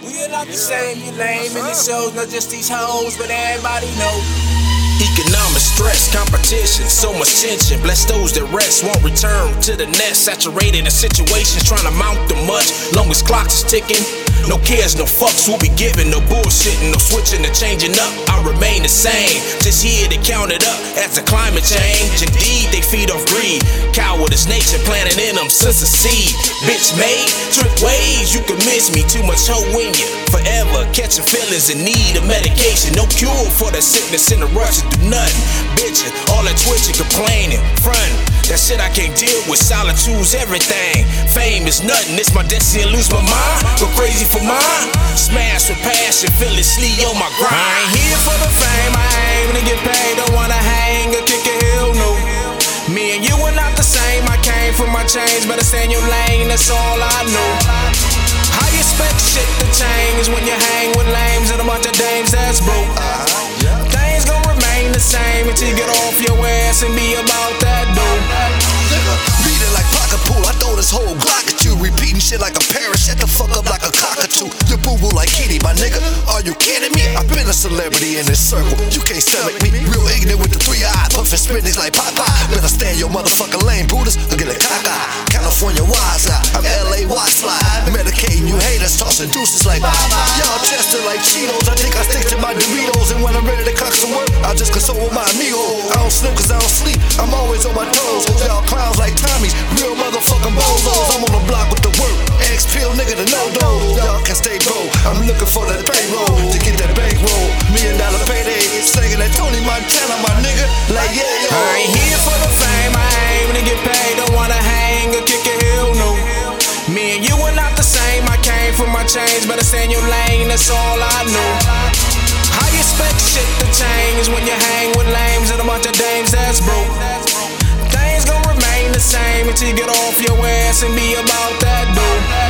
We are not the same, you lame, and it shows not just these hoes, but everybody know. Economic stress, competition, so much tension. Bless those that rest, won't return to the nest. Saturated in situations, trying to mount the much. Long as clocks is ticking, no cares, no fucks will be given. No bullshitting, no switching or changing up. I remain the same, just here to count it up as the climate change. Indeed, they feed off greed. Coward is nature planted in them since a seed. Bitch made, trick ways, you can miss me. Too much hoe in you, forever catching feelings in need of medication. No cure for the sickness in the rush. Do nothing, bitching, all that twitching, complaining, fronting. That shit I can't deal with, solitude's everything. Fame is nothing, it's my destiny to lose my mind. Go crazy for mine, smash with passion, fearlessly on my grind. I ain't here for the fame, I aim to get paid. Don't wanna hang or kick a hill, no. Me and you are not the same, I came from my change. Better stay in your lane, that's all I know. How you expect shit to change when you hang with lames and a bunch of dames that's broke? Things gon' remain the same until you get off your ass and be about that dough. Beat it like pocket pool, I throw this whole Glock at you. Repeating shit like a parrot, shut the fuck up like a cockatoo. You boo-boo like Kitty, my nigga, are you kidding me? I've been a celebrity in this circle, you can't stomach me. Real ignorant with the 3 eyes, puffin' spinach like Popeye. Better stay in your motherfucking lane, Buddhas, or get a cock eye. California wise eye, I'm LA watch fly. Medicating you haters, tossing deuces like y'all chested like Cheetos. I think I stick to my Doritos, and when I'm ready to cock some work, I just console with my amigo. I don't slip cause I don't sleep, I'm always on my toes. Y'all clowns like Tommy, real motherfucking bozos. I'm on the block with the work, ex-pill nigga the no-do. Y'all can stay broke, I'm looking for that payroll to get that bankroll. $1 million payday, slinging that Tony Montana, my nigga. Like yeah, yo. I ain't here for the fame, I aim to get paid. Don't wanna hang or kick a hill, no. Me and you are not the same, I came from my change. Better stay in your lane, that's all I know. How you expect shit to change when you hang with lames and a bunch of dames that's broke? Things gon' remain the same until you get off your ass and be about that dough.